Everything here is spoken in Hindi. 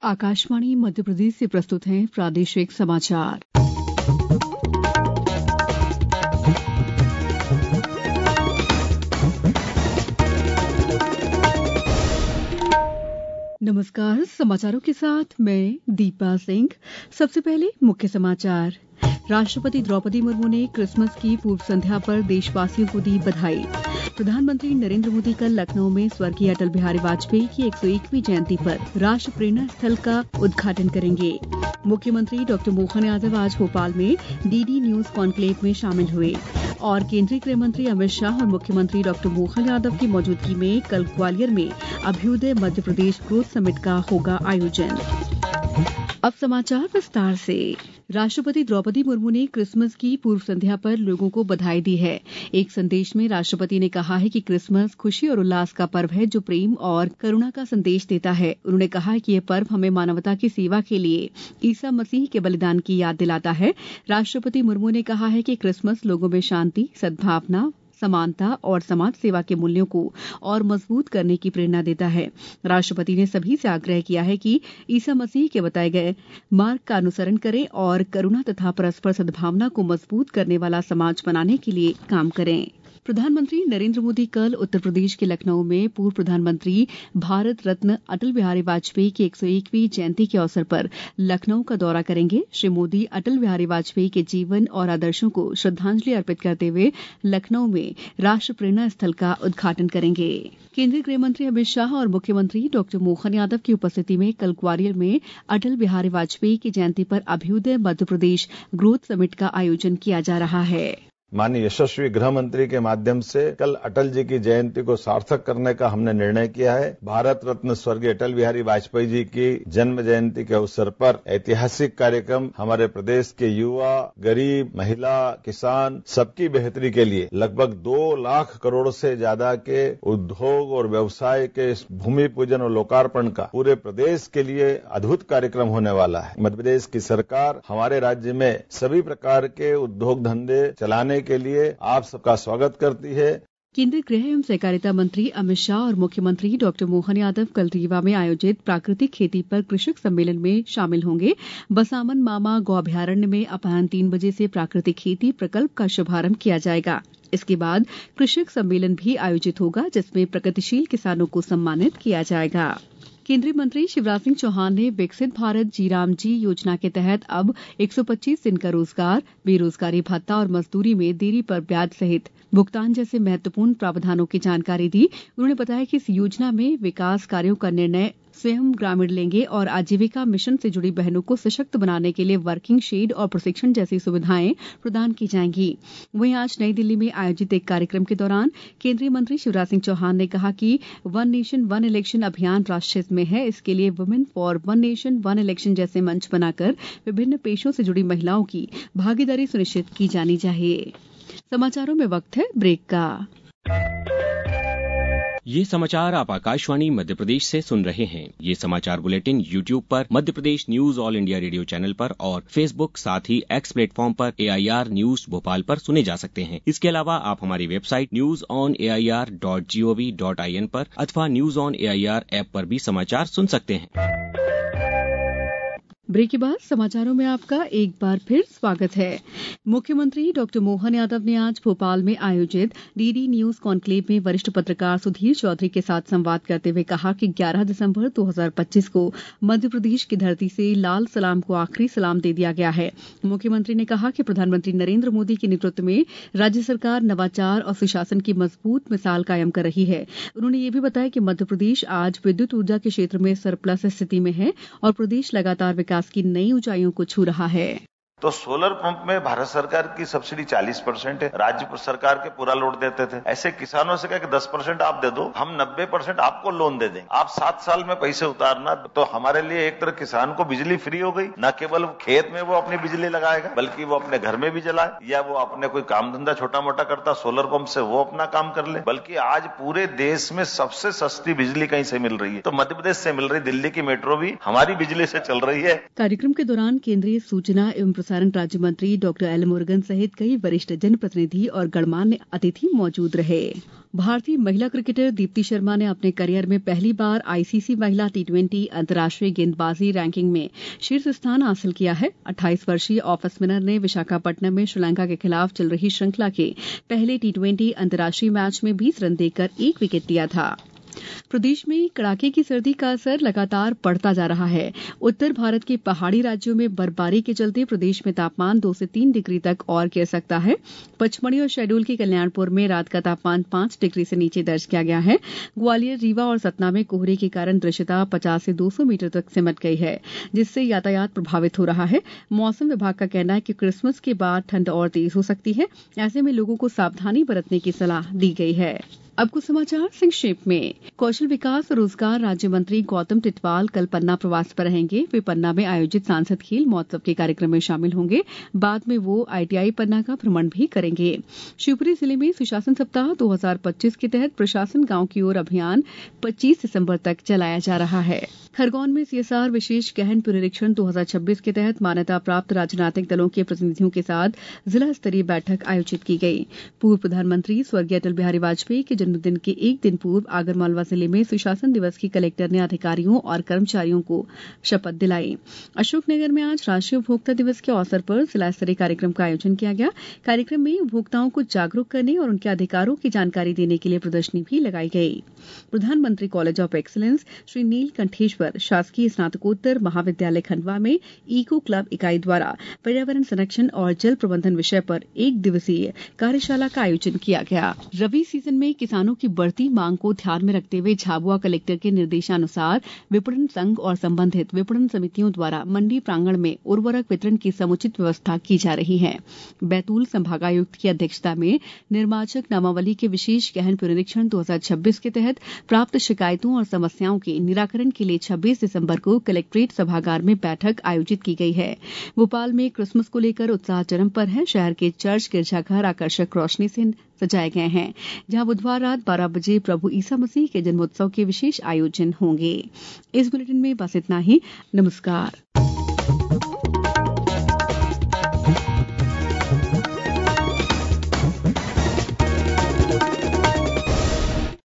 आकाशवाणी मध्य प्रदेश से प्रस्तुत हैं प्रादेशिक समाचार। नमस्कार, समाचारों के साथ मैं दीपा सिंह। सबसे पहले मुख्य समाचार। राष्ट्रपति द्रौपदी मुर्मू ने क्रिसमस की पूर्व संध्या पर देशवासियों को दी बधाई। प्रधानमंत्री नरेंद्र मोदी कल लखनऊ में स्वर्गीय अटल बिहारी वाजपेयी की 101वीं जयंती पर राष्ट्र प्रेरणा स्थल का उद्घाटन करेंगे। मुख्यमंत्री डॉ मोहन यादव आज भोपाल में डीडी न्यूज कॉन्क्लेव में शामिल हुए और केंद्रीय गृह मंत्री अमित शाह और मुख्यमंत्री डॉ मोहन यादव की मौजूदगी में कल ग्वालियर में अभ्युदय मध्य प्रदेश ग्रोथ समिट का होगा आयोजन। अब समाचार विस्तार से। राष्ट्रपति द्रौपदी मुर्मू ने क्रिसमस की पूर्व संध्या पर लोगों को बधाई दी है। एक संदेश में राष्ट्रपति ने कहा है कि क्रिसमस खुशी और उल्लास का पर्व है जो प्रेम और करुणा का संदेश देता है। उन्होंने कहा है कि यह पर्व हमें मानवता की सेवा के लिए ईसा मसीह के बलिदान की याद दिलाता है। राष्ट्रपति मुर्मू ने कहा है कि क्रिसमस लोगों में शांति, सद्भावना, समानता और समाज सेवा के मूल्यों को और मजबूत करने की प्रेरणा देता है। राष्ट्रपति ने सभी से आग्रह किया है कि ईसा मसीह के बताए गए मार्ग का अनुसरण करें और करुणा तथा परस्पर सद्भावना को मजबूत करने वाला समाज बनाने के लिए काम करें। प्रधानमंत्री नरेंद्र मोदी कल उत्तर प्रदेश के लखनऊ में पूर्व प्रधानमंत्री भारत रत्न अटल बिहारी वाजपेयी की 101वीं जयंती के अवसर पर लखनऊ का दौरा करेंगे। श्री मोदी अटल बिहारी वाजपेयी के जीवन और आदर्शों को श्रद्धांजलि अर्पित करते हुए लखनऊ में राष्ट्र प्रेरणा स्थल का उद्घाटन करेंगे। केंद्रीय गृह मंत्री अमित शाह और मुख्यमंत्री डॉ मोहन यादव की उपस्थिति में कल ग्वालियर में अटल बिहारी वाजपेयी की जयंती पर अभ्युदय मध्य प्रदेश ग्रोथ समिट का आयोजन किया जा रहा है। माननीय यशस्वी गृह मंत्री के माध्यम से कल अटल जी की जयंती को सार्थक करने का हमने निर्णय किया है। भारत रत्न स्वर्गीय अटल बिहारी वाजपेयी जी की जन्म जयंती के अवसर पर ऐतिहासिक कार्यक्रम हमारे प्रदेश के युवा, गरीब, महिला, किसान सबकी बेहतरी के लिए लगभग 2 लाख करोड़ से ज्यादा के उद्योग और व्यवसाय के भूमि पूजन और लोकार्पण का पूरे प्रदेश के लिए अद्भुत कार्यक्रम होने वाला है। मध्य प्रदेश की सरकार हमारे राज्य में सभी प्रकार के उद्योग धंधे चलाने के लिए आप सबका स्वागत करती है। केंद्रीय गृह एवं सहकारिता मंत्री अमित शाह और मुख्यमंत्री डॉ मोहन यादव कल रीवा में आयोजित प्राकृतिक खेती पर कृषक सम्मेलन में शामिल होंगे। बसामन मामा गौ अभयारण्य में अपराह्न 3 बजे से प्राकृतिक खेती प्रकल्प का शुभारंभ किया जाएगा। इसके बाद कृषक सम्मेलन भी आयोजित होगा जिसमें प्रगतिशील किसानों को सम्मानित किया जाएगा। केंद्रीय मंत्री शिवराज सिंह चौहान ने विकसित भारत जी योजना के तहत अब 125 दिन का रोजगार, बेरोजगारी भत्ता और मजदूरी में देरी पर ब्याज सहित भुगतान जैसे महत्वपूर्ण प्रावधानों की जानकारी दी। उन्होंने बताया कि इस योजना में विकास कार्यों का निर्णय स्वयं ग्रामीण लेंगे और आजीविका मिशन से जुड़ी बहनों को सशक्त बनाने के लिए वर्किंग शेड और प्रशिक्षण जैसी सुविधाएं प्रदान की जाएंगी। वहीं आज नई दिल्ली में आयोजित एक कार्यक्रम के दौरान केंद्रीय मंत्री शिवराज सिंह चौहान ने कहा कि वन नेशन वन इलेक्शन अभियान राष्ट्र हित में है। इसके लिए women for one nation one election जैसे मंच बनाकर विभिन्न पेशों से जुड़ी महिलाओं की भागीदारी सुनिश्चित की जानी चाहिए। समाचारों में वक्त है ब्रेक का। ये समाचार आप आकाशवाणी मध्य प्रदेश से सुन रहे हैं। ये समाचार बुलेटिन YouTube पर Madhya Pradesh news all India radio channel पर और Facebook साथ ही X प्लेटफॉर्म पर AIR न्यूज भोपाल पर सुने जा सकते हैं। इसके अलावा आप हमारी वेबसाइट newsonair.gov.in पर अथवा न्यूज ऑन AIR ऐप पर भी समाचार सुन सकते हैं। ब्रेक के बाद समाचारों में आपका एक बार फिर स्वागत है। मुख्यमंत्री डॉ मोहन यादव ने आज भोपाल में आयोजित डीडी न्यूज कॉन्क्लेव में वरिष्ठ पत्रकार सुधीर चौधरी के साथ संवाद करते हुए कहा कि 11 दिसंबर 2025 को मध्य प्रदेश की धरती से लाल सलाम को आखिरी सलाम दे दिया गया है। मुख्यमंत्री ने कहा कि प्रधानमंत्री नरेंद्र मोदी के नेतृत्व में राज्य सरकार नवाचार और सुशासन की मजबूत मिसाल कायम कर रही है। उन्होंने ये भी बताया कि मध्य प्रदेश आज विद्युत ऊर्जा के क्षेत्र में सरप्लस स्थिति में है और प्रदेश लगातार विकास की नई ऊंचाइयों को छू रहा है। तो सोलर पंप में भारत सरकार की सब्सिडी 40% है, राज्य सरकार के पूरा लोड देते थे। ऐसे किसानों से कहा कि 10% आप दे दो, हम 90% आपको लोन दे दें, आप 7 साल में पैसे उतारना। तो हमारे लिए एक तरह किसान को बिजली फ्री हो गई। न केवल खेत में वो अपनी बिजली लगाएगा बल्कि वो अपने घर में भी जलाए या वो अपने कोई काम धंधा छोटा मोटा करता सोलर पंप से वो अपना काम कर ले। बल्कि आज पूरे देश में सबसे सस्ती बिजली कहीं से मिल रही है तो मध्य प्रदेश से मिल रही। दिल्ली की मेट्रो भी हमारी बिजली से चल रही है। कार्यक्रम के दौरान केंद्रीय सूचना एवं प्रसारण राज्य मंत्री डॉक्टर एल मुरुगन सहित कई वरिष्ठ जनप्रतिनिधि और गणमान्य अतिथि मौजूद रहे। भारतीय महिला क्रिकेटर दीप्ति शर्मा ने अपने करियर में पहली बार आईसीसी महिला टी20 अंतर्राष्ट्रीय गेंदबाजी रैंकिंग में शीर्ष स्थान हासिल किया है। 28 वर्षीय ऑफ स्पिनर ने विशाखापट्टनम में श्रीलंका के खिलाफ चल रही श्रृंखला के पहले टी20 अंतर्राष्ट्रीय मैच में 20 रन देकर 1 विकेट लिया था। प्रदेश में कड़ाके की सर्दी का असर लगातार बढ़ता जा रहा है। उत्तर भारत के पहाड़ी राज्यों में बर्फबारी के चलते प्रदेश में तापमान 2 से 3 डिग्री तक और गिर सकता है। पचमढ़ी और शहडोल के कल्याणपुर में रात का तापमान 5 डिग्री से नीचे दर्ज किया गया है। ग्वालियर, रीवा और सतना में कोहरे के कारण दृश्यता 50 से 200 मीटर तक सिमट गई है, जिससे यातायात प्रभावित हो रहा है। मौसम विभाग का कहना है कि क्रिसमस के बाद ठंड और तेज हो सकती है। ऐसे में लोगों को सावधानी बरतने की सलाह दी गई है। अब कुछ समाचार संक्षेप में। कौशल विकास और रोजगार राज्य मंत्री गौतम टिटवाल कल पन्ना प्रवास पर रहेंगे। वे पन्ना में आयोजित सांसद खेल महोत्सव के कार्यक्रम में शामिल होंगे। बाद में वो आईटीआई पन्ना का भ्रमण भी करेंगे। शिवपुरी जिले में सुशासन सप्ताह 2025 के तहत प्रशासन गांव की ओर अभियान 25 दिसंबर तक चलाया जा रहा है। खरगोन में सीएसआर विशेष गहन पुनरीक्षण 2026 के तहत मान्यता प्राप्त राजनीतिक दलों के प्रतिनिधियों के साथ जिला स्तरीय बैठक आयोजित की गई। पूर्व प्रधानमंत्री स्वर्गीय अटल बिहारी वाजपेयी के जन्मदिन के एक दिन पूर्व आगरमालवा जिले में सुशासन दिवस की कलेक्टर ने अधिकारियों और कर्मचारियों को शपथ दिलाई। अशोकनगर में आज राष्ट्रीय उपभोक्ता दिवस के अवसर पर जिला स्तरीय कार्यक्रम का आयोजन किया गया। कार्यक्रम में उपभोक्ताओं को जागरूक करने और उनके अधिकारों की जानकारी देने के लिए प्रदर्शनी भी लगाई गई। प्रधानमंत्री college of excellence Shri Neelkantheshwar शासकीय स्नातकोत्तर महाविद्यालय खंडवा में इको क्लब इकाई द्वारा पर्यावरण संरक्षण और जल प्रबंधन विषय पर 1 दिवसीय कार्यशाला का आयोजन किया गया। रबी सीजन में किसानों की बढ़ती मांग को ध्यान में रखते हुए झाबुआ कलेक्टर के निर्देशानुसार विपणन संघ और संबंधित विपणन समितियों द्वारा मंडी प्रांगण में उर्वरक वितरण की समुचित व्यवस्था की जा रही है। बैतूल संभागायुक्त की अध्यक्षता में निर्वाचक नामावली के विशेष गहन पुनरीक्षण 2026 के तहत प्राप्त शिकायतों और समस्याओं के निराकरण के लिए 26 दिसंबर को कलेक्ट्रेट सभागार में बैठक आयोजित की गई है। भोपाल में क्रिसमस को लेकर उत्साह चरम पर है। शहर के चर्च, गिरजाघर आकर्षक रोशनी से सजाए गए हैं, जहां बुधवार रात 12 बजे प्रभु ईसा मसीह के जन्मोत्सव के विशेष आयोजन होंगे। इस बुलेटिन में बस इतना ही। नमस्कार।